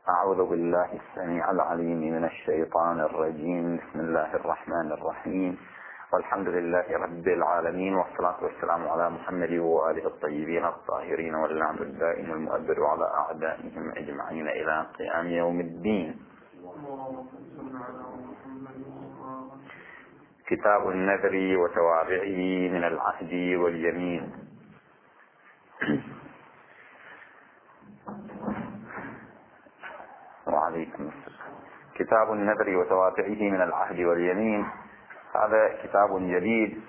أعوذ بالله السميع العليم من الشيطان الرجيم. بسم الله الرحمن الرحيم، والحمد لله رب العالمين، والصلاة والسلام على محمد وآله الطيبين الطاهرين، واللعن الدائم المؤبد على أعدائهم أجمعين إلى قيام يوم الدين. كتاب النذر وتوابعه من العهد واليمين. وعليكم السلام. كتاب النذر وتوابعه من العهد واليمين، هذا كتاب جديد،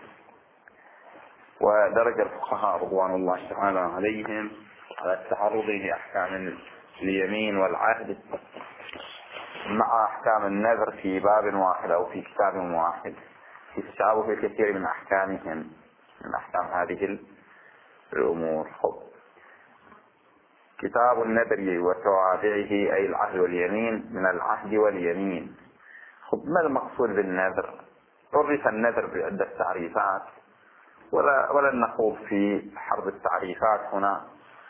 ودرج الفقهاء رضوان الله تعالى عليهم على التعرض لأحكام اليمين والعهد مع أحكام النذر في باب واحد أو في كتاب واحد، في تشابه الكثير من أحكامهم، من أحكام هذه الأمور. كتاب النذر وتوابعه أي العهد واليمين من العهد واليمين. ما المقصود بالنذر؟ عرف النذر بعدة تعريفات، ولن نخوض في حرب التعريفات هنا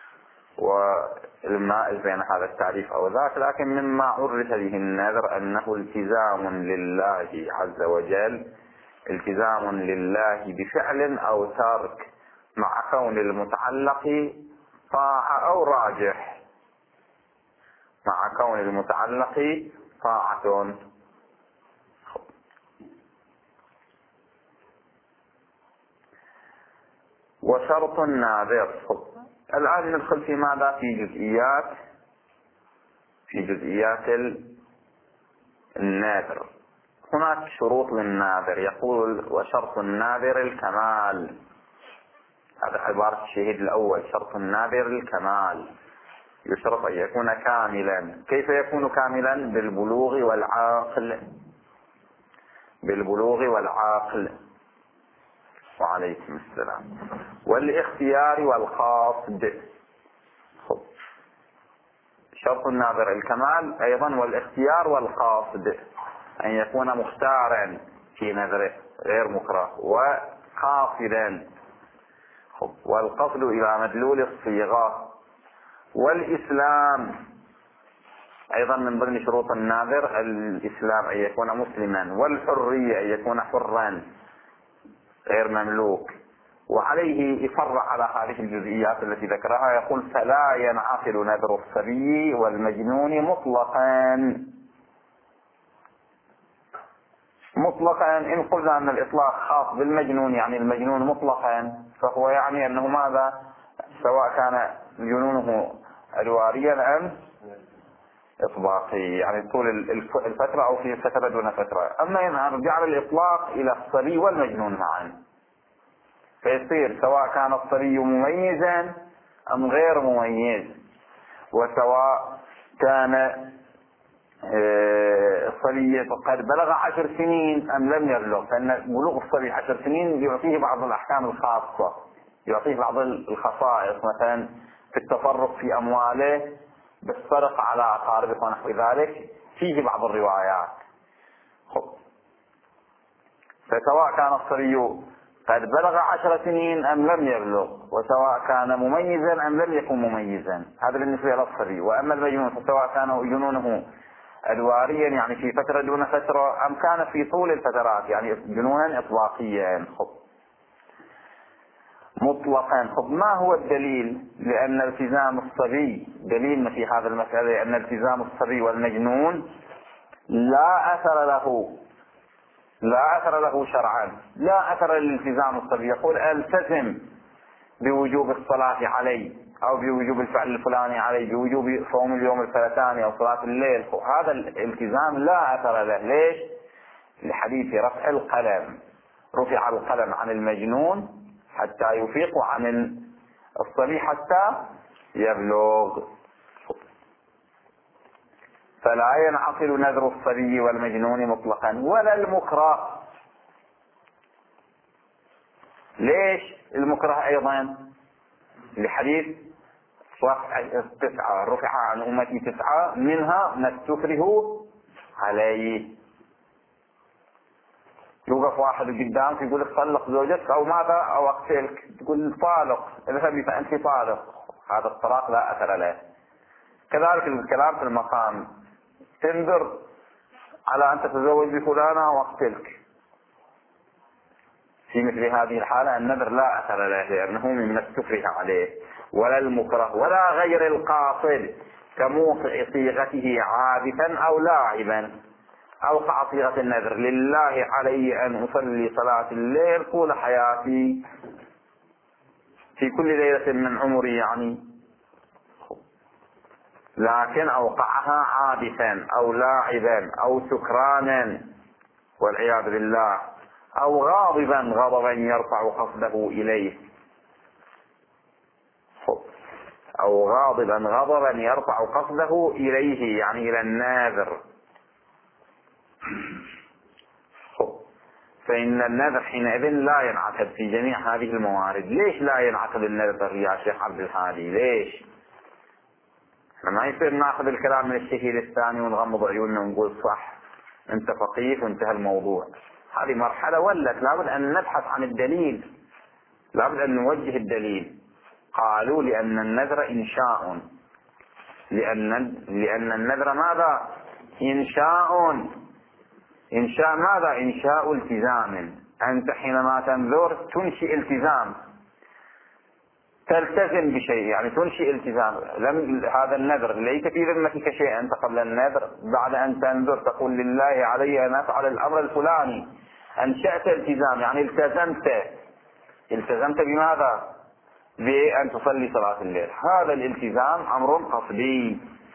والمائز بين هذا التعريف أو ذاك، لكن مما عرف به النذر أنه التزام لله عز وجل، التزام لله بفعل أو ترك، مع كون المتعلق طاعة أو راجح، مع كون المتعلق طاعة. وشرط الناذر، الآن ندخل في ماذا؟ في جزئيات الناذر. هناك شروط للناذر، يقول وشرط الناذر الكمال، هذا عبارة الشهيد الأول. شرط الناذر الكمال، يشرط أن يكون كاملا. كيف يكون كاملا؟ بالبلوغ والعاقل. وعليكم السلام. والاختيار والقاصد. شرط الناذر الكمال أيضا، والاختيار والقاصد، أن يكون مختارا في نذره غير مكره، وقاصدا، والقصد إلى مدلول الصيغة. والإسلام أيضا من ضمن شروط الناذر، الإسلام أن يكون مسلما، والحرية أن يكون حرا غير مملوك. وعليه يفرع على هذه الجزئيات التي ذكرها، يقول فلا ينعقد نذر الصبي والمجنون مطلقا. إن قلنا أن الإطلاق خاص بالمجنون، يعني المجنون مطلقا، فهو يعني أنه ماذا؟ سواء كان جنونه أدواريا أم إطباقي، يعني طول الفترة أو في فترة دون فترة. أما إن جعل الإطلاق إلى الصبي والمجنون معا، فيصير سواء كان الصبي مميزا أم غير مميز، وسواء كان الصبي قد بلغ 10 سنين أم لم يبلغ، فإن بلوغ الصبي 10 سنين يعطيه بعض الأحكام الخاصة، يعطيه بعض الخصائص، مثلا في التصرف في أمواله، بالسرقة على أقاربه ونحو ذلك، فيه بعض الروايات. فسواء كان الصبي قد بلغ 10 سنين أم لم يبلغ، وسواء كان مميزا أم لم يكن مميزا، هذا بالنسبة للصبي. وأما المجنون فسواء كان جنونه أدواريا، يعني في فترة دون فترة، أم كان في طول الفترات، يعني جنونا إطلاقيا مطلقا. ما هو الدليل؟ لأن التزام الصبي، دليلنا في هذا المسألة أن التزام الصبي والمجنون لا أثر له شرعا، لا أثر للالتزام الصبي. يقول التزم بوجوب الصلاة عليه، أو بوجوب الفعل الفلاني عليه، بوجوب صوم اليوم الثلاثاني أو صلاة الليل، هذا الالتزام لا أثر له. ليش؟ لحديث رفع القلم، رفع القلم عن المجنون حتى يفيق، عن الصبي حتى يبلغ. فلا ينعقد نذر الصبي والمجنون مطلقا، ولا المكره. ليش المكره أيضا؟ لحديث 9 رفع عن أمتي 9 منها ما تكره عليه. يوقف واحد قدامك يقول لك طلق زوجتك أو ماذا أو أقتلك، تقول طالق، اذهبي فأنت طالق، هذا الطلاق لا أثر له. كذلك الكلام في المقام، تنذر على أن تتزوج بفلانة واقتلك. في مثل هذه الحالة النذر لا أثر له، لأنه مما استكره عليه، ولا المكره ولا غير القاصد كموقع صيغته عابثا أو لاعبا. أوقع صيغة النذر: لله علي أن أصلي صلاة الليل طول حياتي في كل ليلة من عمري يعني، لكن أوقعها عابثا أو لاعبا أو سكرانا والعياذ بالله، أو غاضبا غضبا يرفع قصده إليه، أو غاضبا غضبا يرفع قصده إليه يعني إلى الناذر. فإن النذر حينئذ لا ينعقد في جميع هذه الموارد. ليش لا ينعقد النذر يا شيخ عبد الهادي؟ ليش؟ ما يصير ناخذ الكلام من الشهيد الثاني ونغمض عيوننا ونقول صح انت فقيه وانتهى الموضوع. هذه مرحلة ولت، لابد ان نبحث عن الدليل، لابد ان نوجه الدليل. قالوا لان النذر انشاء، لان النذر ماذا؟ انشاء ماذا؟ انشاء التزام. انت حينما تنذر تنشئ التزام، تلتزم بشيء يعني تنشئ التزام. هذا النذر ليس في ذمتك شيء أنت قبل النذر، بعد أن تنذر تقول لله علي أن أفعل الأمر الفلاني، أنشأت التزام يعني التزمت بماذا؟ بأن تصلي صلاة الليل. هذا الالتزام أمر قصدي،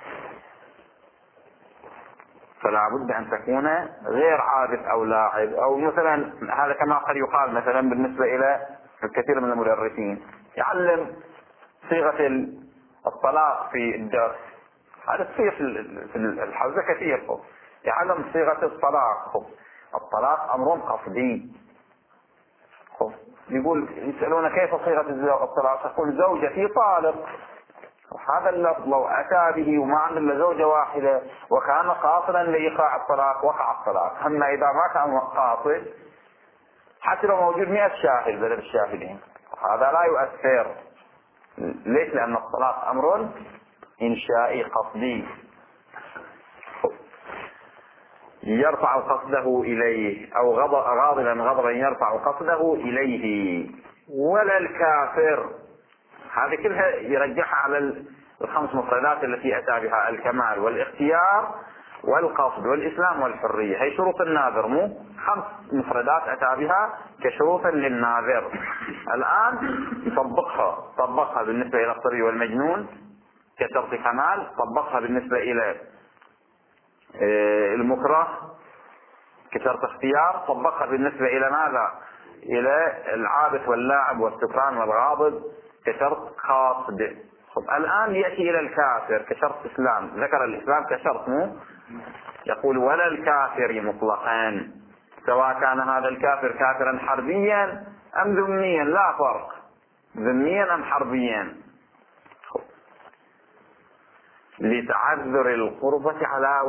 فلا بد أن تكون غير عابث أو لاعب. أو مثلا هذا كما قد يقال مثلا بالنسبة إلى الكثير من المدرسين يعلم صيغة الطلاق في الدرس، هذا تصير في الحوزة كثير، يعلم صيغة الطلاق أمر قصدي. يقول يسألون كيف صيغة الطلاق، يقول زوجتي طالق، هذا اللفظ لو أتى به وما عندنا زوجة واحدة وكان قاصدا لإيقاع الطلاق وقع الطلاق. أما إذا ما كان قاصد حتى لو موجود 100 شاهد بدل الشاهدين هذا لا يؤثر. ليش؟ لأن الطلاق أمر إنشائي قصدي يرفع قصده إليه، أو غاضبا يرفع قصده إليه. ولا الكافر، هذه كلها يرجعها على الخمس مفردات التي أتى بها: الكمال والاختيار والقصد والإسلام والحرية. هي شروط الناذر، مو 5 مفردات أتى بها كشروط للناذر. الآن طبقها بالنسبة إلى الصبي والمجنون كشرط كمال، طبقها بالنسبة إلى المكره كشرط اختيار، طبقها بالنسبة إلى ماذا؟ إلى العابث واللاعب والسكران والغاضب كشرط قاصد. الآن يأتي إلى الكافر كشرط إسلام، ذكر الإسلام كشرط، مو يقول ولا الكافر مطلقا، سواء كان هذا الكافر كافرا حربيا أم ذميا، لا فرق، ذميا أم حربيا، لتعذر القربة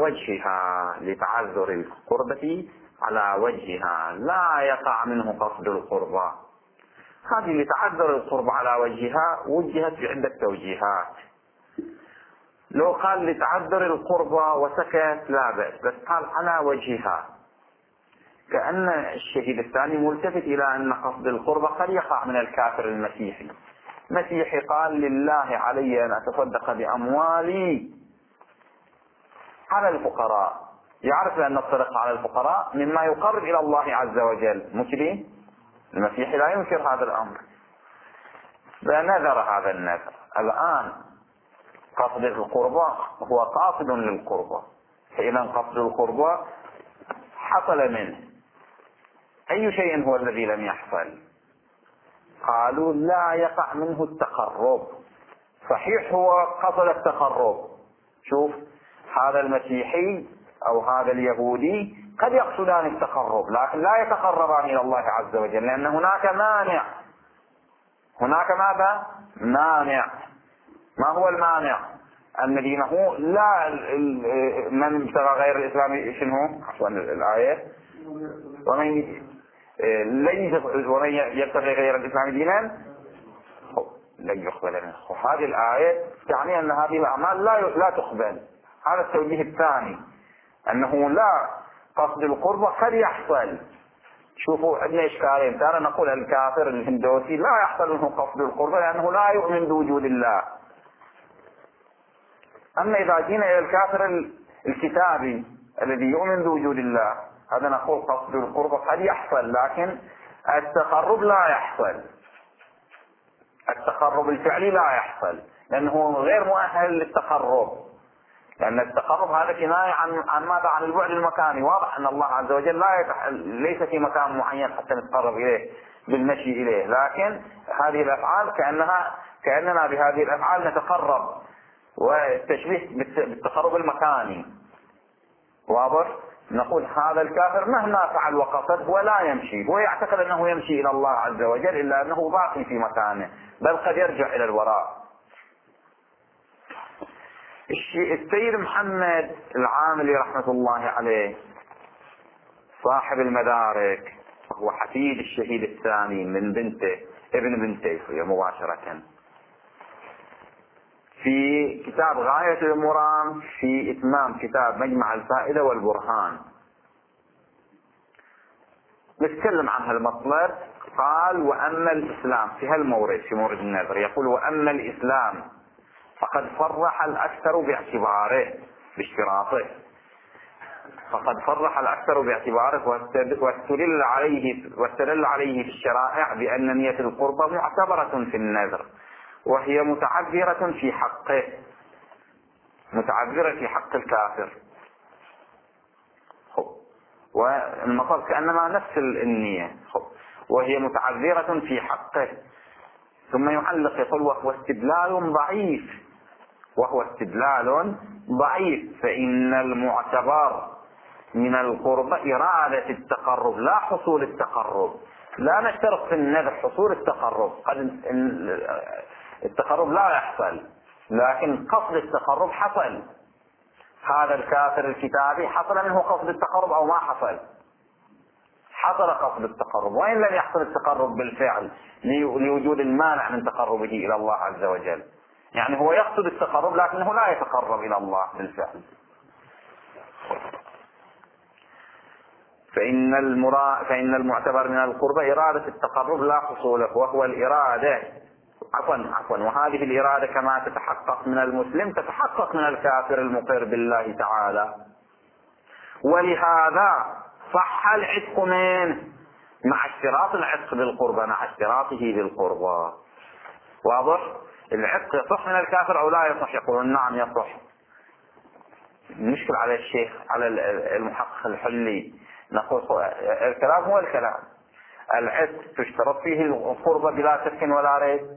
على وجهها، لا يقع منه قصد القربة. هذه لتعذر القربة على وجهها وجهت بعدة توجيهات. لو قال لتعذر القربة وسكت لا بأس، بس قال على وجهها، كأن الشهيد الثاني ملتفت إلى أن قصد القربة قد يقع من الكافر المسيحي. مسيحي قال لله علي أن أتصدق بأموالي على الفقراء، يعرف أن الصدقة على الفقراء مما يقرب إلى الله عز وجل، مكلي المسيحي لا ينكر هذا الأمر، فنذر هذا النذر. الآن قصد القربة هو قاصد للقربة، فإذا قصد القربة حصل منه. أي شيء هو الذي لم يحصل؟ قالوا لا يقع منه التقرب. صحيح هو قصد التقرب، شوف هذا المسيحي أو هذا اليهودي قد يقصدان التقرب لكن لا يتقربان إلى الله عز وجل، لأن هناك مانع. هناك ماذا؟ مانع. ما هو المانع؟ أن دينه لا، من ابتغى غير الإسلام شنو؟ عفوا الآية: ومن يبتغي غير الإسلام دينا لن يقبل منه. وهذه الآية تعني أن هذه الأعمال لا تقبل. هذا التوجيه الثاني، أنه لا قصد القربة قد يحصل. شوفوا عندنا إشكالين، ترى نقول الكافر الهندوسي لا يحصل منه قصد القربة لأنه لا يؤمن بوجود الله. أما إذا جينا إلى الكافر الكتابي الذي يؤمن بوجود الله، هذا نقول قصد القربة قد يحصل، لكن التقرب لا يحصل. التقرب الفعلي لا يحصل لأنه غير مؤهل للتقرب، لأن التقرب هذا كناية عن ماذا؟ عن البعد المكاني. واضح أن الله عز وجل ليس في مكان معين حتى نتقرب إليه بالمشي إليه، لكن هذه الأفعال كأننا بهذه الأفعال نتقرب، والتشبيه بالتقرب المكاني. واضح؟ نقول هذا الكافر مهما فعل وقصد هو لا يمشي، هو يعتقد أنه يمشي إلى الله عز وجل، إلا أنه باقي في مكانه، بل قد يرجع إلى الوراء. السيد محمد العاملي رحمة الله عليه صاحب المدارك، هو حفيد الشهيد الثاني من بنته، ابن بنته مباشرة، في كتاب غاية المرام في إتمام كتاب مجمع الفائدة والبرهان نتكلم عن هالمطلب. قال: وأما الإسلام، في هالمورد، في مورد النذر، يقول: وأما الإسلام فقد صرح الأكثر باعتباره، باشتراطه، فقد صرح الأكثر باعتباره واستدل عليه في الشرائع بأن نية القربة معتبرة في النذر، وهي متعذرة في حقه، متعذرة في حق الكافر. والمطلب كأنما نفس النية، وهي متعذرة في حقه. ثم يعلق يقول: وهو استدلال ضعيف، وهو استدلال ضعيف، فإن المعتبر من القربة إرادة التقرب لا حصول التقرب. لا نشترط في النذر حصول التقرب، قد التقرب لا يحصل، لكن قصد التقرب حصل. هذا الكافر الكتابي حصل منه قصد التقرب أو ما حصل؟ حصل قصد التقرب، وإن لم يحصل التقرب بالفعل لوجود المانع من تقربه إلى الله عز وجل. يعني هو يقصد التقرب لكنه لا يتقرب إلى الله بالفعل. فإن المعتبر من القربة إرادة التقرب لا حصوله، وهو الإرادة وهذه الإرادة كما تتحقق من المسلم تتحقق من الكافر المقر بالله تعالى. ولهذا صح العتق منه مع اشتراط العتق بالقربة، مع اشتراطه بالقربة. واضح؟ العتق يصح من الكافر أو لا يصح؟ يقولون نعم يصح. نشكل على الشيخ، على المحقق الحلي، نقول الكلام هو الكلام. العتق تشترط فيه القربة بلا شك ولا ريب،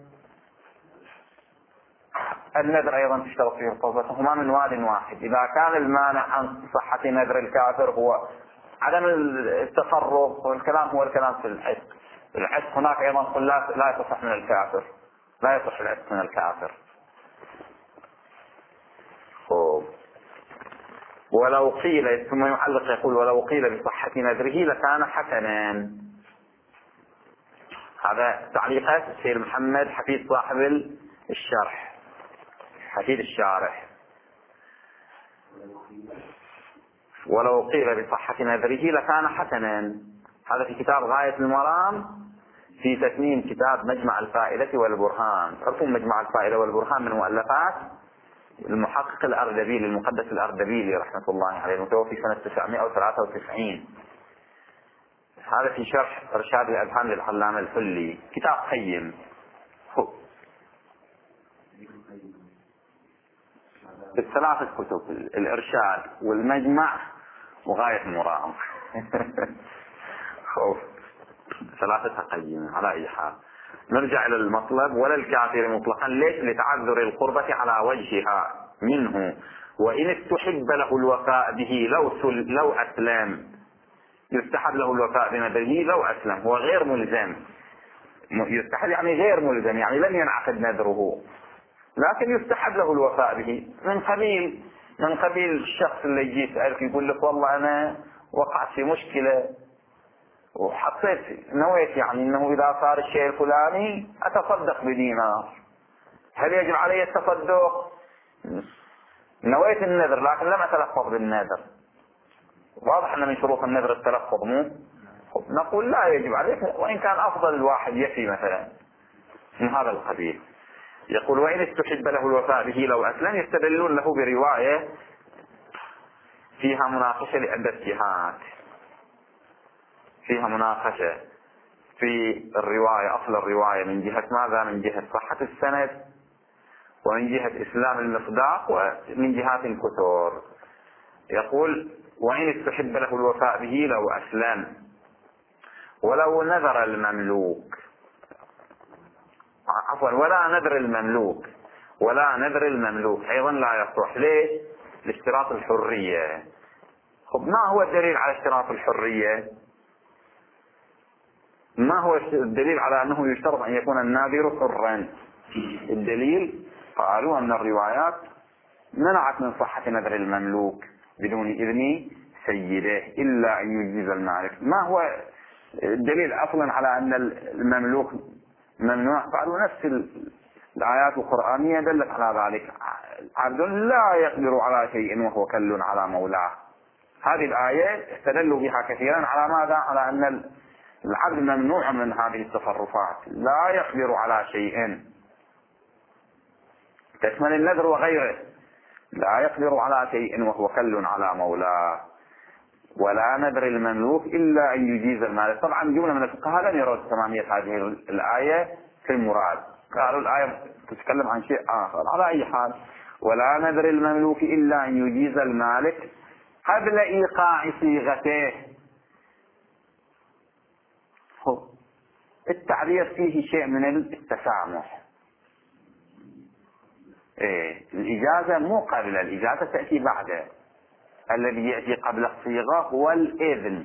النذر أيضا تشترط فيه القربة، هما من واد واحد. إذا كان المانع عن صحة نذر الكافر هو عدم التقرب، والكلام هو الكلام في العتق. العتق هناك أيضا قل لا يصح من الكافر، لا يصح العتق من الكافر. ولو قيل، ثم يعلق يقول: ولو قيل بصحة نذره لكان حسنا. هذا تعليقات السيد محمد حفيد صاحب الشرح، حفيد الشارح. ولو قيل بصحة نذره لكان حسنا. هذا في كتاب غاية المرام في تتميم كتاب مجمع الفائدة والبرهان. تعرفون مجمع الفائدة والبرهان من مؤلفات المحقق الأردبيلي، المقدس الأردبيلي رحمة الله عليه، المتوفي سنة 993. هذا في شرح إرشاد الأذهان للعلامة الحلي، كتاب قيم. الثلاثة كتب، الإرشاد والمجمع وغاية المرام. ثلاثة قيمة. على أي حال نرجع إلى المطلب. ولا الكافر مطلقا، ليش؟ لتعذر القربة على وجهها منه، وإن استحب له الوفاء به لو أسلم، يستحب له الوفاء بنذره لو أسلم. هو غير ملزم، يستحب يعني غير ملزم، يعني لم ينعقد نذره، لكن يستحب له الوفاء به. من قبيل الشخص اللي يجي يسألك يقول لك: والله أنا وقعت في مشكلة وحطيت نويت يعني أنه إذا صار الشيء الفلاني أتصدق بدينار، هل يجب علي التصدق؟ نويت النذر لكن لم أتلفظ بالنذر، واضح أن من شروط النذر التلفظ مو؟ نقول لا يجب عليك، وإن كان أفضل الواحد يفي مثلا من هذا القبيل. يقول وإن استحب له الوفاء به لو أسلم، يستدلون له برواية فيها مناقشة لعدة جهات، فيها مناقشة في الرواية، أصل الرواية من جهة ماذا؟ من جهة صحة السند، ومن جهة إسلام المصداق، ومن جهات كثر. يقول وإن استحب له الوفاء به لو أسلم ولو نذر المملوك، عفوا ولا نذر المملوك، ولا نذر المملوك أيضا لا يصح. ليه؟ لاشتراط الحرية. خب ما هو الدليل على اشتراط الحرية؟ ما هو الدليل على أنه يشترط أن يكون الناذر حرا؟ الدليل قالوا أن الروايات منعت من صحة نذر المملوك بدون إذن سيده إلا أن يجيز المالك. ما هو الدليل أصلا على أن المملوك ممنوع؟ قالوا نفس الآيات القرآنية دلت على ذلك. عبد لا يقدر على شيء وهو كل على مولاه. هذه الآية استدلوا بها كثيرا على ماذا؟ على أن العبد ممنوع من هذه التصرفات، لا يقدر على شيء، تشمل النذر وغيره. لا يقدر على شيء وهو كل على مولاه، ولا نذر المملوك إلا أن يجيز المال. طبعا جملة من الفقهاء لم يروا تمامية هذه الآية في المراد، قالوا الآية تتكلم عن شيء آخر. على أي حال، ولا نذر المملوك إلا أن يجيز المالك قبل إيقاع صيغته. التعبير فيه شيء من التسامح. الإجازة مو قبل، الإجازة تأتي بعده. الذي يأتي قبل الصيغة هو الإذن.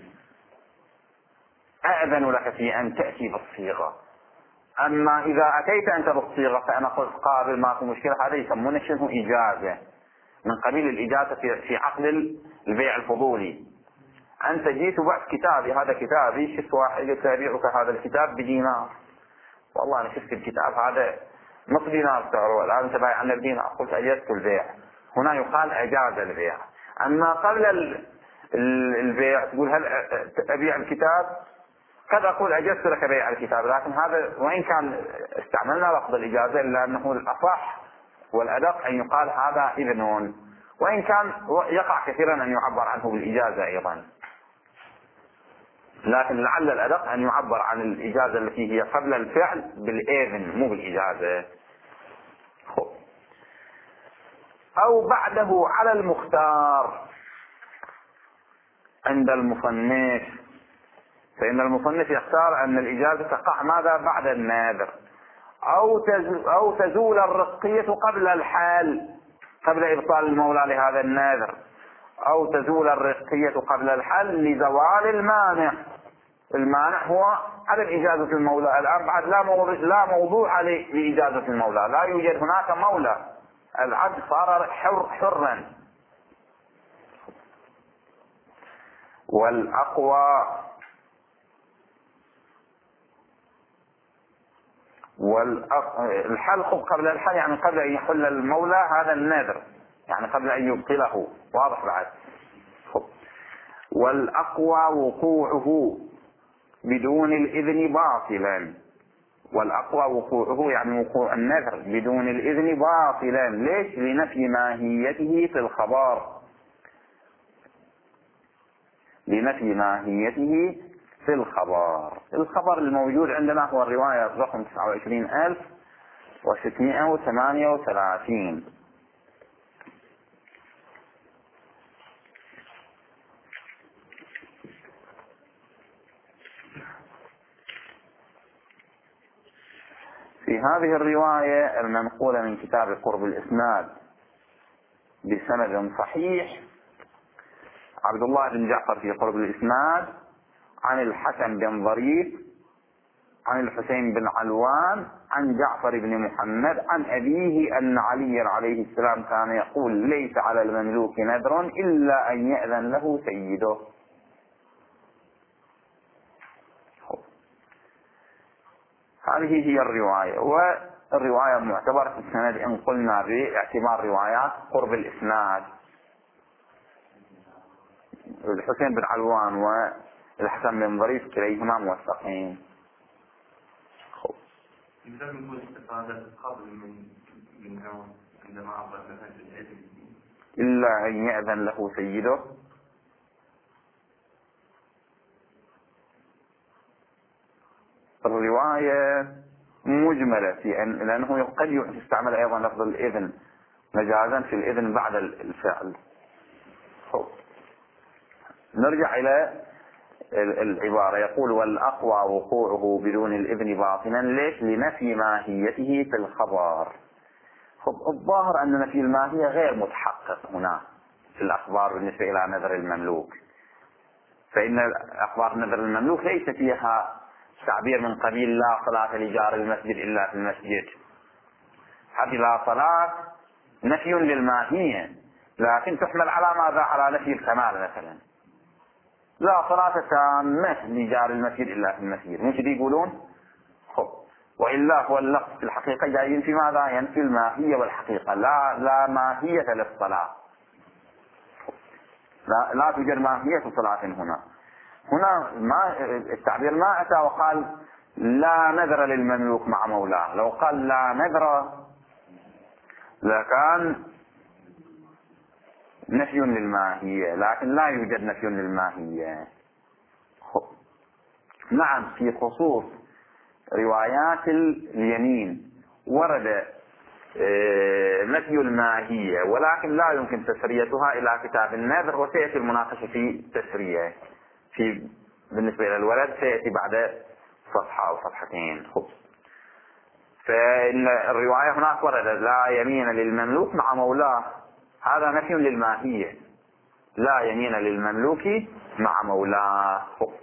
أأذن لك في أن تأتي بالصيغة. أما إذا أتيت أنت بالصيغة فأنا قلت قابل ما في مشكلة، هذا يسمونه شنو؟ إجازة، من قبيل الإجازة في عقد البيع الفضولي. أنت جيت وبعت كتابي، هذا كتابي، شفت واحد قلت أبيعك هذا الكتاب بدينار، والله أنا شفت الكتاب هذا نصف دينار سعره، الآن أنت بايع عنه بدينار، قلت أجزت البيع. هنا يقال أجاز البيع. أما قبل البيع تقول هل أبيع الكتاب؟ قد أقول أجزت لك بيع الكتاب، لكن هذا وإن كان استعملنا لفظ الإجازة إلا أنه الأصح والأدق أن يقال هذا إذن، وإن كان يقع كثيرا أن يعبر عنه بالإجازة أيضا، لكن لعل الأدق أن يعبر عن الإجازة التي هي قبل الفعل بالإذن مو بالإجازة. أو بعده على المختار عند المصنف، فإن المصنف يختار أن الإجازة تقع ماذا؟ بعد الناذر. أو تزول الرقية قبل الحال، قبل إبطال المولى لهذا الناذر، أو تزول الرقية قبل الحال لزوال المانع. المانع هو عدم إجازة المولى. الآن بعد لا موضوع لإجازة المولى، لا يوجد هناك مولى، العبد صار حرا. والأقوى الحل قبل الحل، يعني قبل أن يحل المولى هذا النذر، يعني قبل أن يبطله، واضح بعد. والأقوى وقوعه بدون الإذن باطلا. والأقوى وقوعه يعني وقوع النذر بدون الإذن باطلا. ليش؟ لنفي ماهيته في الخبر، لنفي ماهيته في الخبر. الخبر الموجود عندنا هو الرواية رقم 29638. في هذه الرواية المنقولة من كتاب قرب الإسناد بسند صحيح، عبد الله بن جعفر في قرب الإسناد عن الحسن بن ظريف عن الحسين بن علوان عن جعفر بن محمد عن أبيه أن علي عليه السلام كان يقول ليس على المملوك نذر إلا أن يأذن له سيده. هذه هي الرواية. الرواية معتبرة السند إن قلنا باعتبار روايات قرب الإسناد. الحسين بن علوان والحسن بن ظريف كليهما موثقين. إلا أن يأذن له سيده. الرواية مجملة في أن لأنه قد يستعمل أيضا لفظ الإذن مجازا في الإذن بعد الفعل. نرجع إلى العبارة. يقول والأقوى وقوعه بدون الإذن باطنا. ليش؟ لنفي ماهيته في الخبر. الظاهر أن نفي الماهية غير متحقق هنا في الأخبار بالنسبة إلى نذر المملوك، فإن أخبار نذر المملوك ليس فيها تعبير من قبيل لا صلاة لجار المسجد إلا في المسجد. هذه لا صلاة نفي للماهية، لكن تحمل على ماذا؟ على نفي الكمال. مثلا لا صلاة تامة لجار المسجد إلا في المسجد، مش يقولون؟ وإلا هو اللفظ في الحقيقة جايين في ماذا؟ ينفي الماهية والحقيقة. لا ماهية للصلاة، لا توجد ماهية صلاة هنا. ما التعبير ما أتى وقال لا نذر للمملوك مع مولاه. لو قال لا نذر لكان نفي للماهية، لكن لا يوجد نفي للماهية. نعم، في خصوص روايات اليمين ورد نفي الماهية، ولكن لا يمكن تسريتها إلى كتاب النذر، وسيأتي المناقشة في تسرية بالنسبة إلى الولد سيأتي بعد صفحة أو صفحتين. فإن الرواية هناك ورد لا يمين للمملوك مع مولاه، هذا نفي للماهية. لا يمين للمملوك مع مولاه.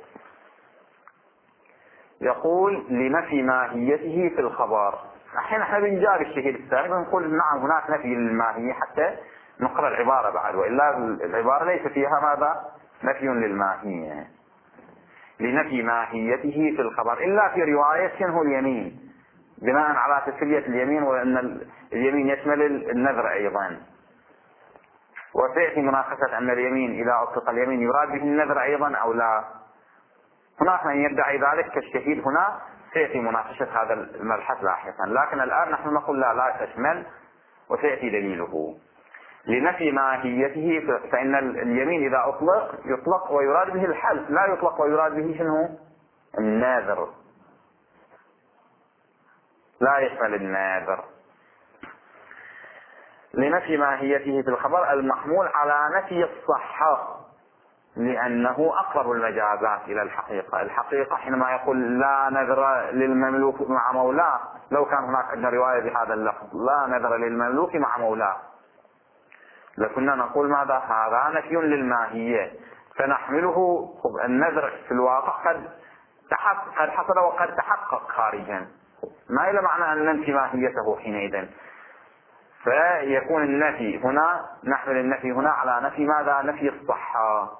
يقول لنفي ماهيته في الخبر. الحين احنا بنجاب الشهيد الثاني بنقول نعم هناك نفي للماهية حتى نقرأ العبارة بعد، وإلا العبارة ليس فيها ماذا؟ نفي للماهية. لنفي ماهيته في الخبر إلا في رواية شنه اليمين، بناء على تسرية اليمين، وأن اليمين يشمل النذر أيضا. وسيأتي مناقشة أن اليمين إذا أطلق اليمين يراد به النذر أيضا أو لا. هناك من يدعي ذلك كالشهيد هنا، سيأتي مناقشة هذا المبحث لاحقا، لكن الآن نحن نقول لا تشمل، وسيأتي دليله. لنفي ماهيته، فإن اليمين إذا أطلق يطلق ويراد به الحلف، لا يطلق ويراد به شنو؟ الناذر، لا يشمل الناذر. لنفي ماهيته في الخبر المحمول على نفي الصحة، لأنه أقرب المجازات إلى الحقيقة. الحقيقة حينما يقول لا نذر للمملوك مع مولاه، لو كان هناك عندنا رواية بهذا اللفظ لا نذر للمملوك مع مولاه لكنا نقول ماذا؟ هذا نفي للماهية، فنحمله النذر في الواقع قد حصل وقد تحقق خارجا، ما إلى معنى أن ننفي ماهيته حينئذ. فيكون النفي هنا، نحمل النفي هنا على نفي ماذا؟ نفي الصحة.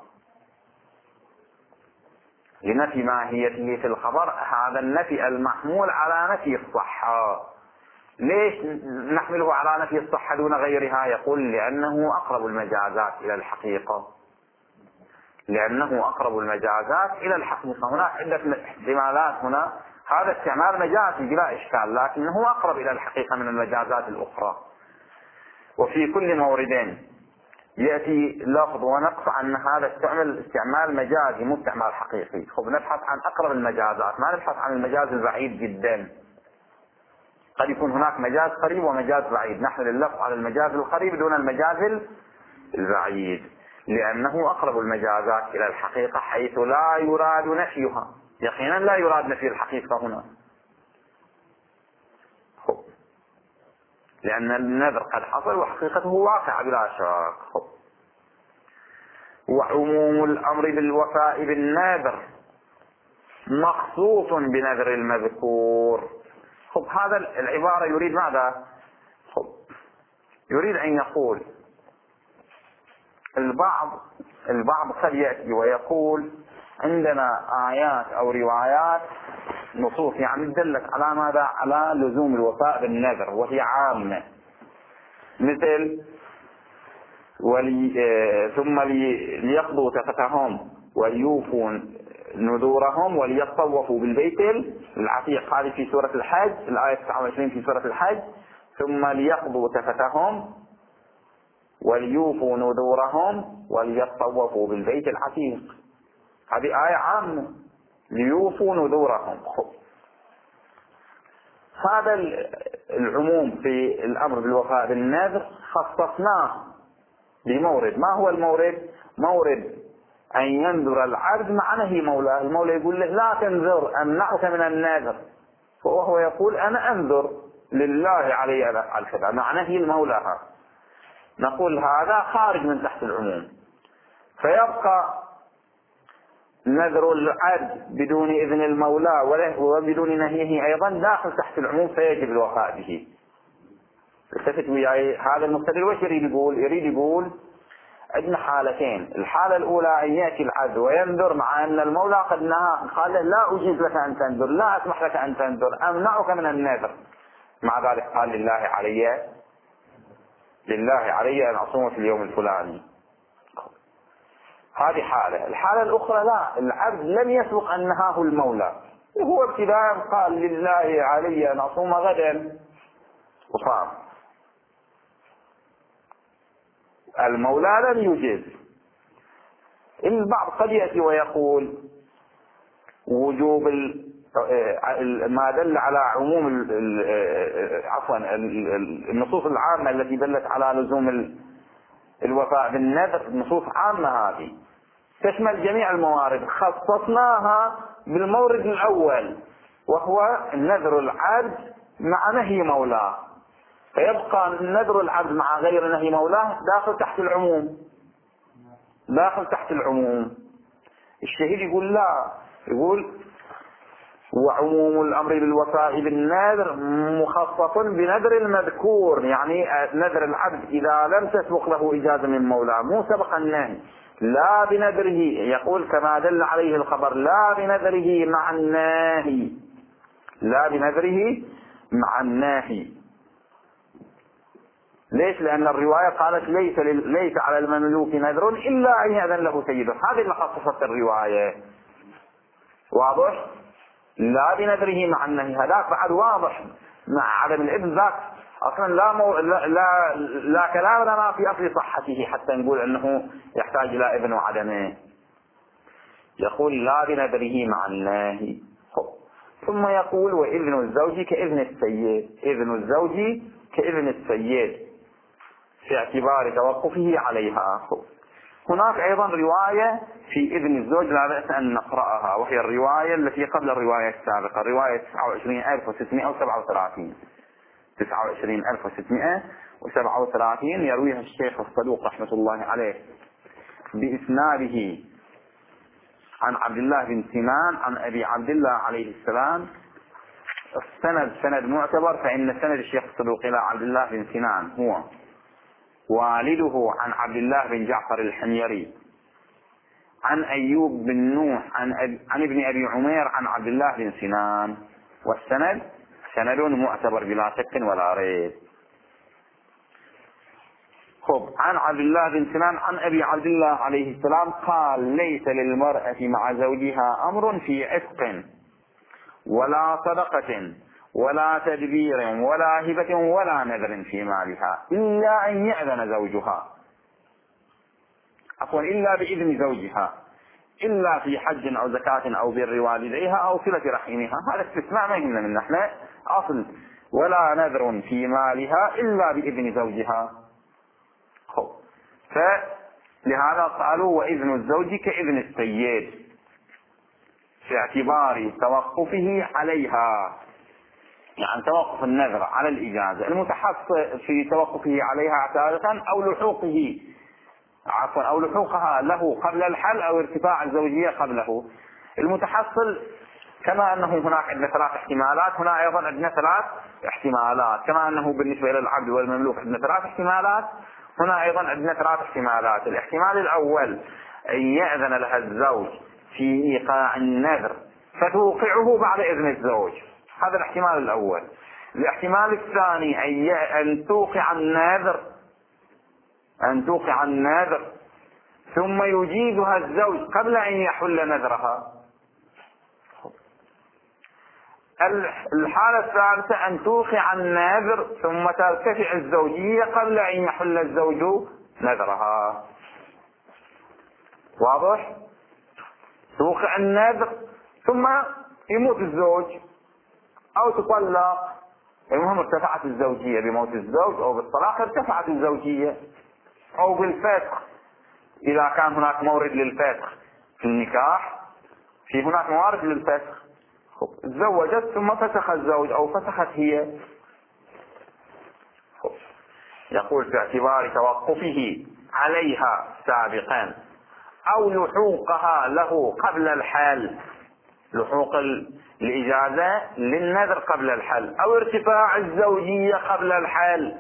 لنفي ماهيته في الخبر، هذا النفي المحمول على نفي الصحة. ليش نحمله على نفي الصحة دون غيرها؟ يقول لأنه أقرب المجازات إلى الحقيقة. لأنه أقرب المجازات إلى الحقيقة. هناك عدة احتمالات هنا، هذا استعمال مجازي بلا إشكال، لكنه أقرب إلى الحقيقة من المجازات الأخرى. وفي كل مورد يأتي لفظ ونقص أن هذا استعمال مجازي مو استعمال حقيقي. نبحث عن أقرب المجازات، ما نبحث عن المجاز البعيد جدا. قد يكون هناك مجاز قريب ومجاز بعيد، نحمل اللفظ على المجاز القريب دون المجاز البعيد، لأنه أقرب المجازات إلى الحقيقة، حيث لا يراد نفيها. يقينا لا يراد نفي الحقيقة هنا، لأن النذر قد حصل وحقيقته واقعة بلا شك. وعموم الأمر بالوفاء بالنذر مخصوص بنذر المذكور. هذا العبارة يريد ماذا؟ يريد أن يقول البعض قد يأتي ويقول عندنا آيات أو روايات نصوص يعني دلت على ماذا؟ على لزوم الوفاء بالنذر، وهي عامة، مثل ثم ليقضوا تفتهم وليوفوا نذورهم وليطوفوا بالبيت العتيق. هذه في سورة الحج، الآية 29 في سورة الحج. ثم ليقضوا تفتهم وليوفوا نذورهم وليطوفوا بالبيت العتيق. هذه آية عامة، ليوفوا نذورهم. هذا العموم في الأمر بالوفاء بالنذر خصصناه بمورد. ما هو المورد؟ مورد أن ينذر العبد مع نهي مولاه. المولى يقول له لا تنذر، أمنعك من النذر، وهو يقول أنا أنذر لله علي على كذا مع نهي المولى. نقول هذا خارج من تحت العموم، فيبقى نذر العبد بدون إذن المولى وبدون نهيه أيضا داخل تحت العموم، فيجب الوفاء به. التفت وياي، هذا المستدل وش يريد يقول؟ يريد يقول عندنا حالتين. الحالة الأولى أن يأتي العبد وينذر مع أن المولى قد نهى، قال له لا أجيز لك أن تنذر، لا أسمح لك أن تنذر، أمنعك من النذر. مع ذلك قال لله علي أن أصوم في اليوم الفلاني. هذه حالة. الحالة الأخرى لا، العبد لم يسبق أن نهاه المولى، هو ابتداء قال لله علي أن أصوم غدا وصام، المولى لم يجز. البعض قد يأتي ويقول وجوب ما دل على عموم النصوص العامة التي دلت على لزوم الوفاء بالنذر، نصوص عامة هذه تشمل جميع الموارد، خصصناها بالمورد الأول وهو نذر العبد مع نهي مولاه، فيبقى نذر العبد مع غير نهي مولاه داخل تحت العموم، داخل تحت العموم. الشهيد يقول لا، يقول وعموم الأمر بالوفاء بالنذر مخصص بنذر المذكور، يعني نذر العبد إذا لم تسبق له إجازة من مولاه، مو سبق النهي، لا بنذره، يقول كما دل عليه الخبر لا بنذره مع الناهي، لا بنذره مع الناهي. ليش؟ لأن الرواية قالت ليس على المملوك نذر إلا أن يأذن له سيده، هذه اللي خصصت الرواية. واضح؟ لا بنذره مع النهي، هذاك بعد واضح مع عدم الإذن، ذاك أصلا لا كلام لنا في أصل صحته حتى نقول أنه يحتاج إلى إذن وعدمه. يقول لا بنذره مع النهي. ثم يقول وإذن الزوج كإذن السيد، إذن الزوج كإذن السيد في اعتبار توقفه عليها. هناك أيضا رواية في إذن الزوج لا بأس أن نقرأها، وهي الرواية التي قبل الرواية السابقة، رواية 29637 29637 يرويها الشيخ الصدوق رحمة الله عليه بإسناده عن عبد الله بن سنان عن أبي عبد الله عليه السلام. السند سند معتبر، فإن سند الشيخ الصدوق إلى عبد الله بن سنان هو والده عن عبد الله بن جعفر الحميري عن أيوب بن نوح عن ابن أبي عمير عن عبد الله بن سنان، والسند سند معتبر بلا شك ولا ريب. عن عبد الله بن سنان عن أبي عبد الله عليه السلام قال ليس للمرأة مع زوجها أمر في عتق ولا صدقة ولا تدبير ولا هبة ولا نذر في مالها إلا أن يأذن زوجها، عفوا إلا بإذن زوجها، إلا في حج أو زكاة أو بر والديها أو صلة رحمها. هذا استثناء ما يهمنا من نحن أصل، ولا نذر في مالها إلا بإذن زوجها. فلهذا قالوا وإذن الزوج كإذن السيد في اعتبار توقفه عليها، يعني توقف النذر على الإجازة، المتحصل في توقفه عليها اعتادة أو لحوقها له قبل الحل أو ارتفاع الزوجية قبله. المتحصل كما أنه هناك عندنا 3 احتمالات، هنا أيضا عندنا 3 احتمالات، كما أنه بالنسبة إلى العبد والمملوك عندنا 3 احتمالات، هنا أيضا عندنا 3 احتمالات. الاحتمال الأول أن يأذن لها الزوج في إيقاع النذر فتوقعه بعد إذن الزوج. هذا الاحتمال الأول. الاحتمال الثاني أن توقع النذر ثم يجيزها الزوج قبل أن يحل نذرها. الحالة الثالثة أن توقع النذر ثم ترتفع الزوجية قبل أن يحل الزوج نذرها. واضح؟ توقع النذر ثم يموت الزوج أو تطلق، المهم ارتفعت الزوجية بموت الزوج أو بالطلاق ارتفعت الزوجية أو بالفسخ إذا كان هناك مورد للفسخ في النكاح، في هناك موارد للفسخ. تزوجت ثم فسخ الزوج أو فسخت هي. يقول باعتبار توقفه عليها سابقا أو لحوقها له قبل الحل، لحوق الإجازة للنذر قبل الحل أو ارتفاع الزوجية قبل الحل.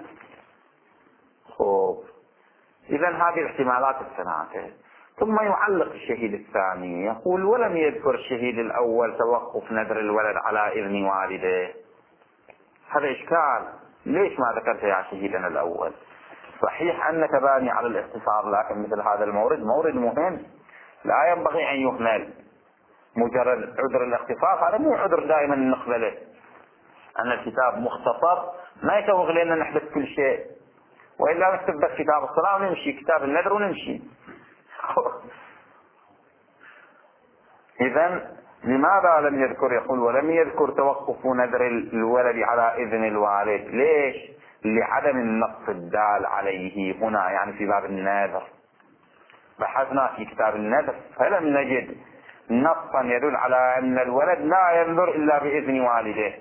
إذا هذه الاحتمالات الثلاثة. ثم يعلق الشهيد الثاني يقول ولم يذكر الشهيد الأول توقف نذر الولد على إذن والده. هذا إشكال، ليش ما ذكرت يا شهيدنا الأول؟ صحيح أنك باني على الاختصار، لكن مثل هذا المورد مورد مهم لا ينبغي أن يهمل. مجرد عذر الاختصار هذا مو عذر دائما نقبله. أن الكتاب مختصر ما يسوغ لنا نحدث كل شيء، وإلا نكتب بس كتاب الصلاة ونمشي، كتاب النذر ونمشي. إذن لماذا لم يذكر؟ يقول ولم يذكر توقف نذر الولد على إذن الوالد. ليش؟ لعدم النص الدال عليه هنا، يعني في باب النذر. بحثنا في كتاب النذر فلم نجد نصا يدل على أن الولد لا ينذر إلا بإذن والده.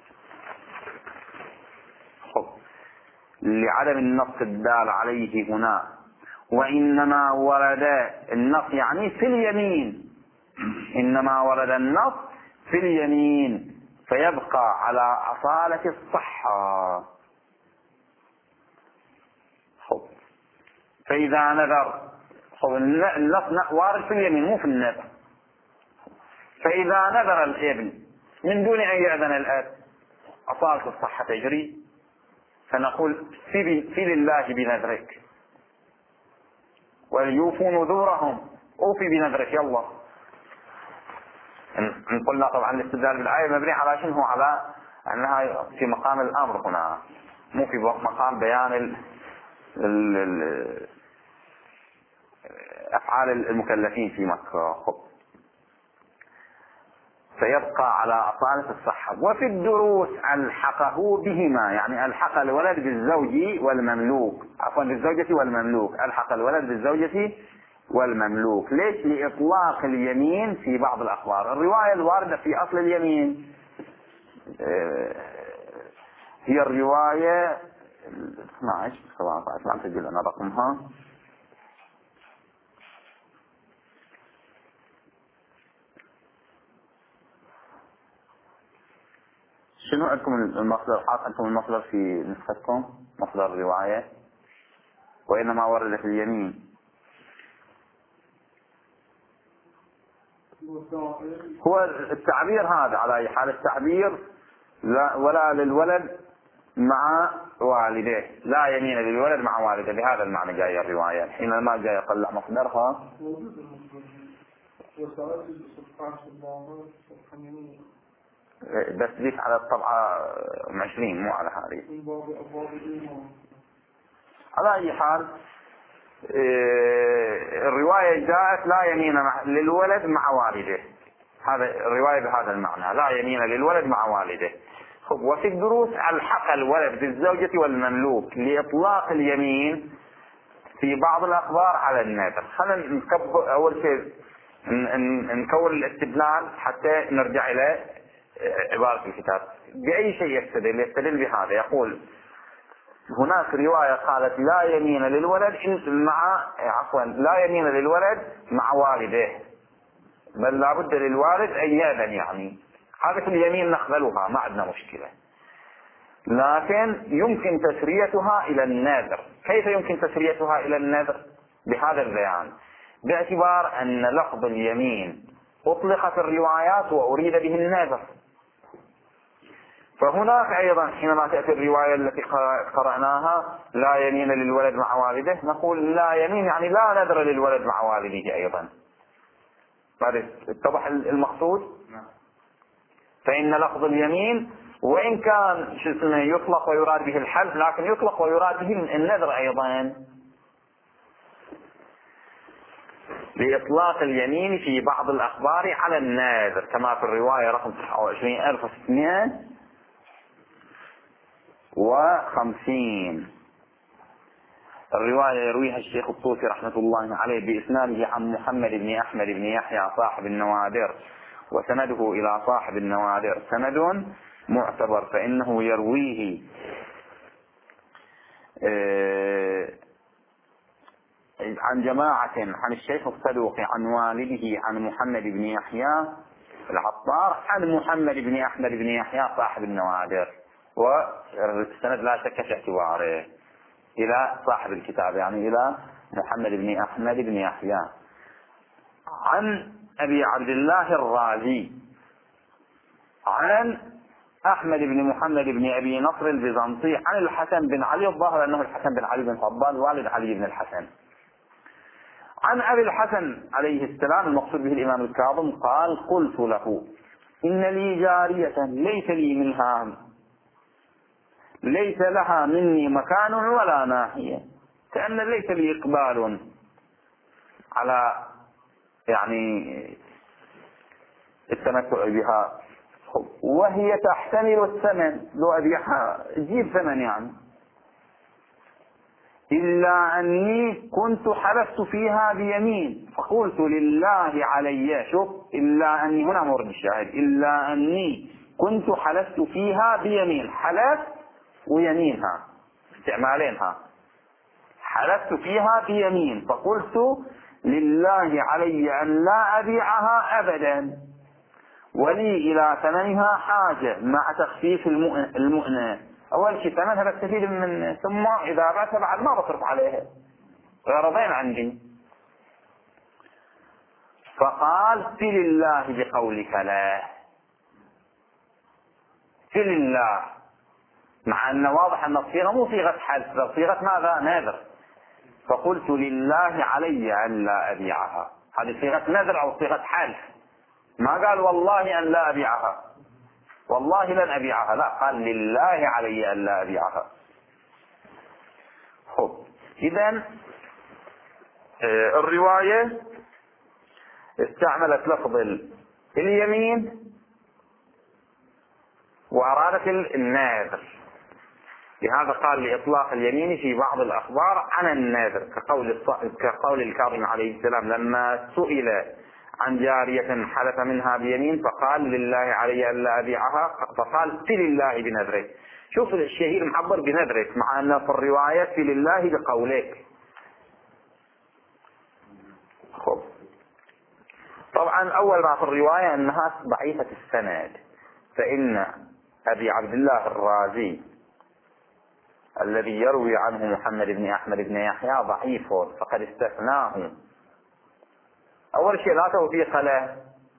لعدم النص الدال عليه هنا. وإنما ورد النص يعني في اليمين، إنما ورد النص في اليمين فيبقى على أصالة الصحة. فإذا نذر النص وارد في اليمين مو في النذر. فإذا نذر الابن من دون أن يأذن الأب أصالة الصحة تجري، فنقول في لله بنذرك وليوفوا نذورهم، أوفي بنذرك يلا. إن قلنا طبعا الاستدلال بالآية مبني على شنو؟ على أنها في مقام الأمر هنا، مو في مقام بيان أفعال المكلفين في مكة. فيبقى على أصالة الصحة. وفي الدروس ألحقه بهما، يعني ألحق الولد بالزوج والمملوك، عفوا بالزوجة والمملوك، ألحق الولد بالزوجة والمملوك. ليش؟ لإطلاق اليمين في بعض الأخبار. الرواية الواردة في أصل اليمين هي الرواية 12 17 ما تجي لنا رقمها. شنو عندكم المصدر؟ حاط عندكم المصدر في نسختكم مصدر الرواية؟ وإنما ورد في اليمين. هو التعبير هذا على أي حال، التعبير لا ولا للولد مع والده، لا يمين للولد مع والده، بهذا المعنى جاية الرواية. حينما جاي يطلع مصدرها بس ذيك على الطبعة 20 مو على هذه. على أي حال الرواية جاءت لا يمين للولد مع والده، هذا الرواية بهذا المعنى، لا يمين للولد مع والده. وفي الدروس ألحق الولد بالزوجة والمملوك لإطلاق اليمين في بعض الأخبار على النذر. خلينا نكبر أول شيء نكون الاستدلال حتى نرجع إلى عبارة الكتاب. بأي شيء يستدل بهذا؟ يقول هناك رواية قالت لا يمين للولد لا يمين للولد مع والده، بل لا بد للوالد أن يأذن. يعني هذه اليمين نقبلها ما عندنا مشكلة، لكن يمكن تسريتها إلى النذر. كيف يمكن تسريتها إلى النذر؟ بهذا البيان، باعتبار أن لفظ اليمين أطلقت الروايات وأريد به النذر. فهناك أيضا حينما تأتي الرواية التي قرأناها لا يمين للولد مع والده، نقول لا يمين يعني لا نذر للولد مع والده أيضا. اتضح المقصود؟ فإن لفظ اليمين وإن كان يطلق ويراد به الحلف، لكن يطلق ويراد به النذر أيضا، لإطلاق اليمين في بعض الأخبار على الناذر كما في الرواية رقم 29650. الرواية يرويها الشيخ الطوسي رحمة الله عليه بإسناده عن محمد بن أحمد بن يحيى صاحب النوادر، وسنده إلى صاحب النوادر سند معتبر، فإنه يرويه عن جماعة عن الشيخ الصدوق عن والده عن محمد بن يحيى العطار عن محمد بن أحمد بن يحيى صاحب النوادر، والسند لا شك في اعتباره إلى صاحب الكتاب، يعني إلى محمد بن أحمد بن يحيى عن أبي عبد الله الرازي عن أحمد بن محمد بن أبي نصر البيزنطي عن الحسن بن علي، الظاهر أنه الحسن بن علي بن فضال والد علي بن الحسن، عن أبي الحسن عليه السلام المقصود به الإمام الكاظم قال: قلت له إن لي جارية ليس لها مني مكان ولا ناحية، كأن ليس لي إقبال على يعني التمتع بها، وهي تحتمل الثمن، لو أبيعها تجيب ثمن يعني، إلا أني كنت حلفت فيها بيمين فقلت لله علي، شوف إلا أني هنا مورد الشاهد، إلا أني كنت حلفت فيها بيمين، حلف ويمينها استعمالينها، حلفت فيها بيمين فقلت لله علي أن لا أبيعها أبدا، ولي إلى ثمنها حاجة مع تخفيف المؤنة. أول شيء ثمنها بستفيد من، ثم إذا بعتها بعد ما بصرف عليها، غرضين عندي. فقال: سل الله بقولك لا، سل الله، مع أن واضح أن الصيغة مو صيغة حلف بل صيغة ماذا؟ نذر. فقلت لله علي أن لا أبيعها، هذه صيغة نذر أو صيغة حلف، ما قال والله أن لا أبيعها، والله لن أبيعها، لا، قال لله علي أن لا أبيعها. إذن الرواية استعملت لفظ اليمين وأرادت الناذر، لهذا قال لإطلاق اليمين في بعض الأخبار عن الناذر، كقول الكاظم عليه السلام لما سئل عن جارية حلف منها بيمين فقال لله علي ألا أبيعها، فقال في لله بنذرك. شوف الشهير معبر بنذرك، مع أن في الرواية في لله بقولك. خب. طبعا أول ما في الرواية أنها ضعيفة السند، فإن أبي عبد الله الرازي الذي يروي عنه محمد بن أحمد بن يحيى ضعيف، فقد استثناه. أول شيء لا توثيق له،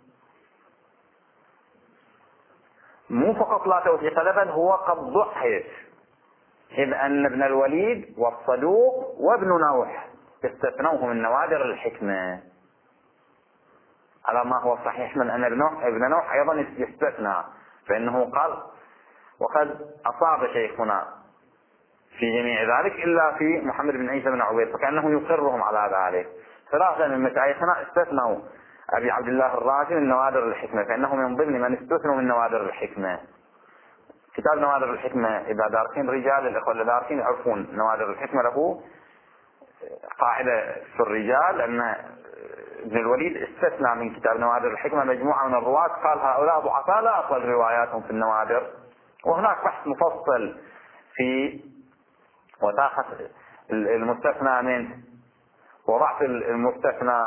مو فقط لا توثيق له بل هو قد ضعف، إذ أن ابن الوليد والصدوق وابن نوح استثنوه من نوادر الحكمة، على ما هو صحيح من أن ابن نوح أيضا يستثنى، فإنه قال: وقد أصاب شيخنا في جميع ذلك إلا في محمد بن عيسى بن عبيد، فكأنه يقرهم على ذلك. ثلاثة من مشايخنا استثنوا أبي عبد الله الرازي من نوادر الحكمة، فإنه من ضمن من استثنوا من نوادر الحكمة. كتاب نوادر الحكمة إذا دارسين رجال الإخوة اللي دارسين يعرفون نوادر الحكمة، له قاعدة في الرجال أن ابن الوليد استثنى من كتاب نوادر الحكمة مجموعة من الرواة، قال هؤلاء ضعفاء لا أقبل رواياتهم في النوادر. وهناك بحث مفصل في وثاقة المستثنى منه وضعف المستثنى.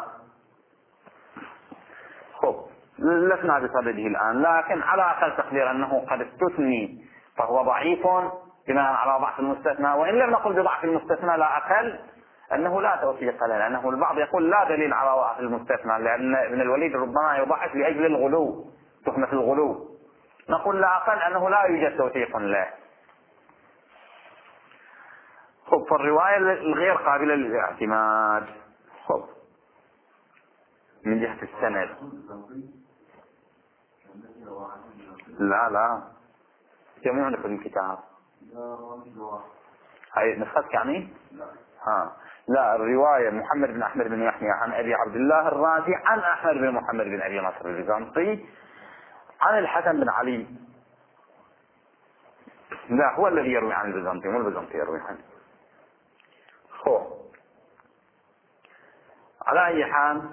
لسنا بصدده الآن، لكن على أقل تقدير أنه قد استثني فهو ضعيف بناء على ضعف المستثنى، وإن لم نقل بضعف المستثنى لا أقل أنه لا توثيق له، لأنه البعض يقول لا دليل على ضعف المستثنى، لأن ابن الوليد ربما يضعف لأجل الغلو، تهمة الغلو. نقول لا أقل أنه لا يوجد توثيق له. خب، فالرواية الغير قابلة للاعتماد خب من جهة السند. لا جميع في الكتاب. هاي نسختك يعني؟ لا، الرواية محمد بن أحمد بن يحيى عن أبي عبد الله الرازي عن أحمد بن محمد بن أبي نصر البيزنطي عن الحسن بن علي. لا، هو الذي يروي عن البيزنطي، مو البيزنطي يروي عنه. على أي حال،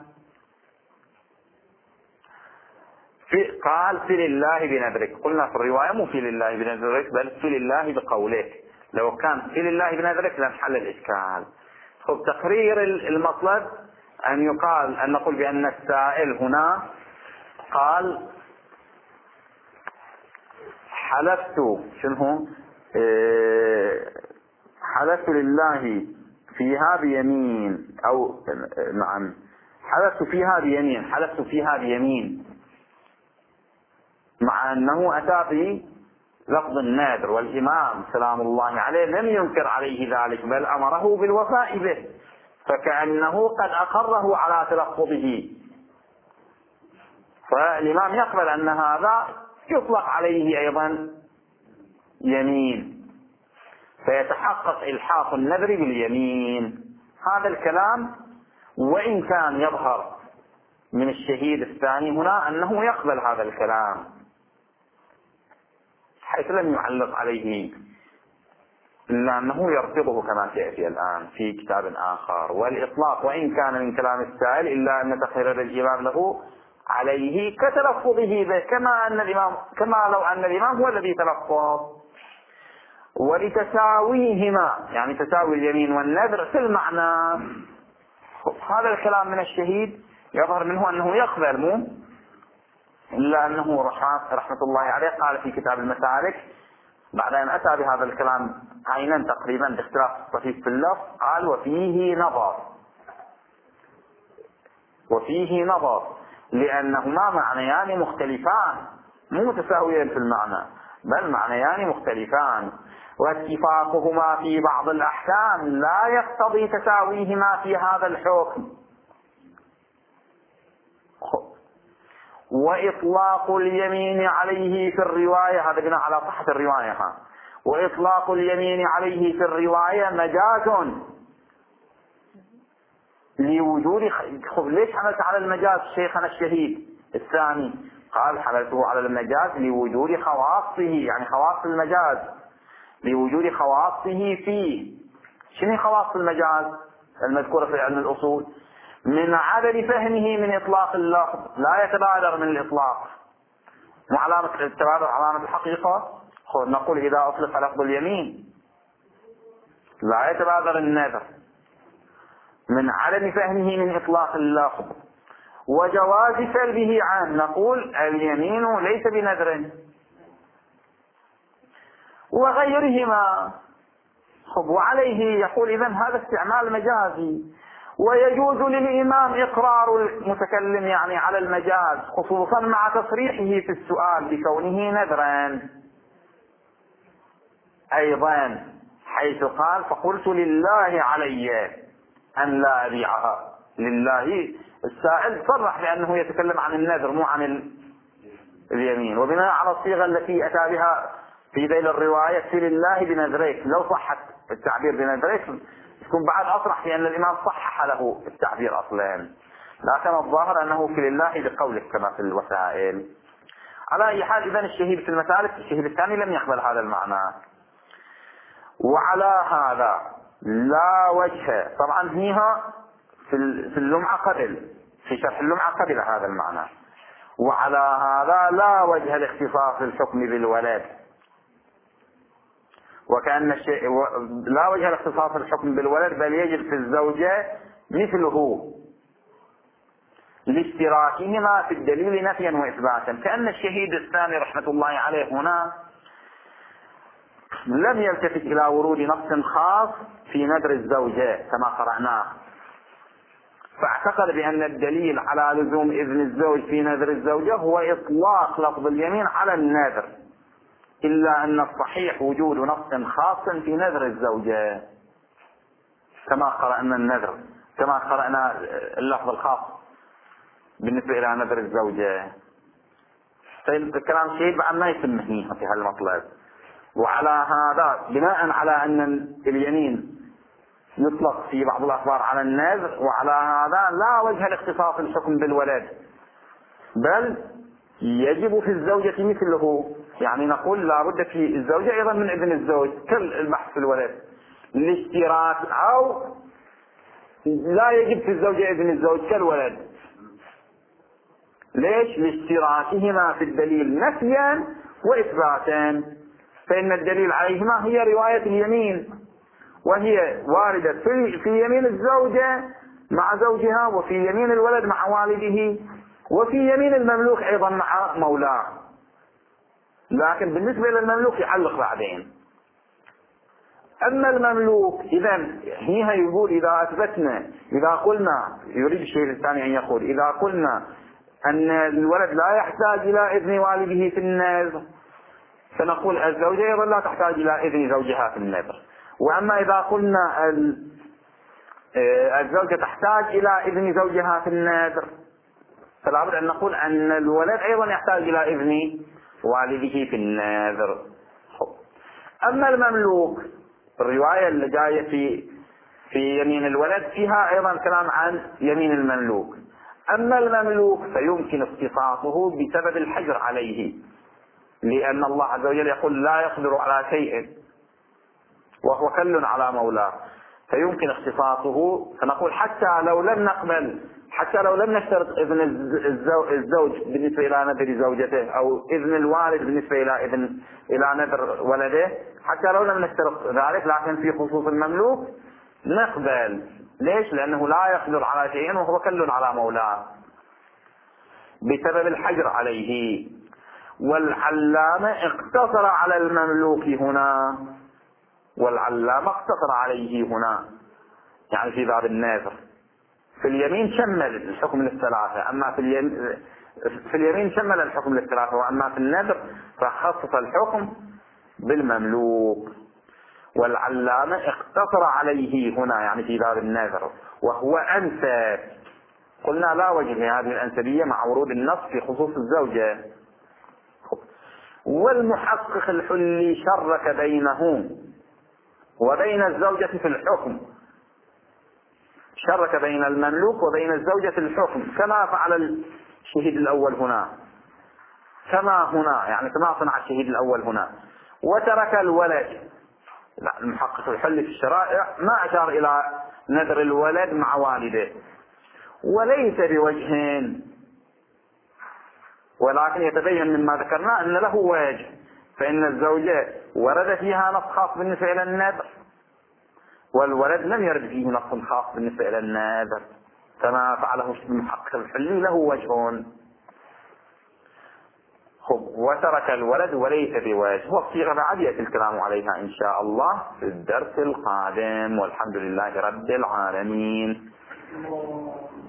قال في لله بنذرك. قلنا في الرواية مو في لله بنذرك، بل في لله بقولك. لو كان في لله بنذرك لانحل الإشكال. خب، تقرير المطلب أن يقال، أن نقول بأن السائل هنا قال حلفت شنو حلفت لله فيها بيمين، أو نعم حلفت فيها بيمين، مع أنه أتى بلفظ النادر، والإمام سلام الله عليه لم ينكر عليه ذلك، بل أمره بالوفاء به، فكأنه قد أقره على تلفظه. فالإمام يقبل أن هذا يطلق عليه أيضا يمين، فيتحقق إلحاق النذر باليمين. هذا الكلام وإن كان يظهر من الشهيد الثاني هنا أنه يقبل هذا الكلام، حيث لم يعلق عليه، إلا أنه يرفضه كما سيأتي الآن في كتاب آخر. والإطلاق وإن كان من كلام السائل، إلا أن تقرير الإمام له عليه كتلفظه به، كما لو أن الإمام هو الذي تلفظ. ولتساويهما، يعني تساوي اليمين والنذر في المعنى. هذا الكلام من الشهيد يظهر منه أنه يقبل، مو إلا أنه رحمة الله عليه قال في كتاب المسالك بعد أن أتى بهذا الكلام عينا تقريبا باختلاف طفيف في اللفظ، قال وفيه نظر لأنهما معنيان مختلفان، مو متساويين في المعنى، بل معنيان مختلفان، واتفاقهما في بعض الأحكام لا يقتضي تساويهما في هذا الحكم. وإطلاق اليمين عليه في الرواية، هذا بناء على صحة الرواية، وإطلاق اليمين عليه في الرواية مجاز لوجود ليش حملت على المجاز شيخنا الشهيد الثاني؟ قال حملته على المجاز لوجود خواصه، يعني خواص المجاز، لوجود خواصه فيه. شنو خواص المجاز المذكورة في علم الأصول؟ من عدم فهمه من إطلاق اللفظ، لا يتبادر من الإطلاق. وعلامة التبادر علامة الحقيقة. نقول إذا أطلق لفظ اليمين لا يتبادر النذر، من عدم فهمه من إطلاق اللفظ. وجواز سلبه عنه، نقول اليمين ليس بنذر، وغيرهما. وعليه يقول إذن هذا استعمال مجازي، ويجوز للإمام إقرار المتكلم يعني على المجاز، خصوصا مع تصريحه في السؤال بكونه نذرا أيضا، حيث قال فقلت لله علي أن لا أبيعها. لله، السائل صرح بأنه يتكلم عن النذر مو عن اليمين، وبناء على الصيغة التي أتى بها في ذيل الرواية في لله بنذريك، لو صحت التعبير بنذريك يكون بعد أصرح في أن الإمام صحح له التعبير أصلا، لكن الظاهر أنه في لله بقولك كما في الوسائل. على أي حال، إذن الشهيد في المسالك الشهيد الثاني لم يقبل هذا المعنى. وعلى هذا لا وجه، طبعا فيها في اللمعة قبل، في شرح اللمعة قبل هذا المعنى. وعلى هذا لا وجه لاختصاص الحكم بالولد، وكأن لا وجه لاختصاص الحكم بالولد، بل يجب في الزوجة مثله لاشتراكهما في الدليل نفيا وإثباتا. كأن الشهيد الثاني رحمة الله عليه هنا لم يلتفت إلى ورود نص خاص في نذر الزوجة كما قرأناه، فاعتقد بأن الدليل على لزوم إذن الزوج في نذر الزوجة هو إطلاق لفظ اليمين على النذر، إلا أن الصحيح وجود نص خاص في نذر الزوجة كما قرأنا النذر، كما قرأنا اللفظ الخاص بالنسبة إلى نذر الزوجة. الكلام شيء بعد ما يسمحني في هالمطلب. وعلى هذا بناء على أن اليمين يطلق في بعض الأخبار على النذر، وعلى هذا لا وجه لاختصاص الحكم بالولد، بل يجب في الزوجة مثله. يعني نقول لا بد في الزوجة أيضا من إذن الزوج كالبحث في الولد لاشتراك، أو لا يجب في الزوجة إذن الزوج كالولد. ليش؟ لاشتراكهما في الدليل نفيا وإثباتا، فإن الدليل عليهما هي رواية اليمين، وهي واردة في يمين الزوجة مع زوجها، وفي يمين الولد مع والده، وفي يمين المملوك أيضا مع مولاه. لكن بالنسبة للمملوك يعلق بعدين. أما المملوك إذا هنا يقول إذا أثبتنا، إذا قلنا، يريد الشيء الثاني أن يقول إذا قلنا أن الولد لا يحتاج إلى إذن والده في النذر، فنقول الزوجة أيضا لا تحتاج إلى إذن زوجها في النذر. وأما إذا قلنا الزوجة تحتاج إلى إذن زوجها في النذر، فلا بد أن نقول أن الولد أيضا يحتاج إلى إذن والده في النذر. أما المملوك، الرواية اللي جاية في يمين الولد فيها أيضا كلام عن يمين المملوك. أما المملوك فيمكن اختصاصه بسبب الحجر عليه، لأن الله عز وجل يقول لا يقدر على شيء وهو كل على مولاه، فيمكن اختصاصه. فنقول حتى لو لم نشترط إذن الزوج بالنسبة إلى نذر زوجته، أو إذن الوالد بالنسبة إلى نذر ولده، حتى لو لم نشترط ذلك، لكن في خصوص المملوك نقبل. ليش؟ لأنه لا يقدر على شيء وهو كل على مولاه بسبب الحجر عليه. والعلامة اقتصر على المملوك هنا، والعلامة اقتصر عليه هنا، يعني في باب النذر. في اليمين شمل الحكم للثلاثة، أما في اليمين شمل الحكم للثلاثة، وأما في النذر فخصص الحكم بالمملوك. والعلامة اقتصر عليه هنا، يعني في باب النذر، وهو أنسب. قلنا لا وجه لهذه الأنسبية مع ورود النص في خصوص الزوجة. والمحقق الحلي شرك بينه وبين الزوجة في الحكم، شرك بين المملوك وبين الزوجة في الحكم كما فعل الشهيد الأول هنا، يعني كما صنع الشهيد الأول هنا. وترك الولد. لا، المحقق الحلي في الشرائع ما أشار إلى نذر الولد مع والده، وليس بوجهين، ولكن يتبين مما ذكرنا أن له وجه، فإن الزوجة ورد فيها نص خاص بالنسبة إلى النذر، والولد لم يرد فيه نص خاص بالنسبة إلى النذر، كما فعله المحقق الحلي له وجه. وترك الولد وليس بوجه، والصيغة بعد يأتي الكلام عليها إن شاء الله في الدرس القادم، والحمد لله رب العالمين.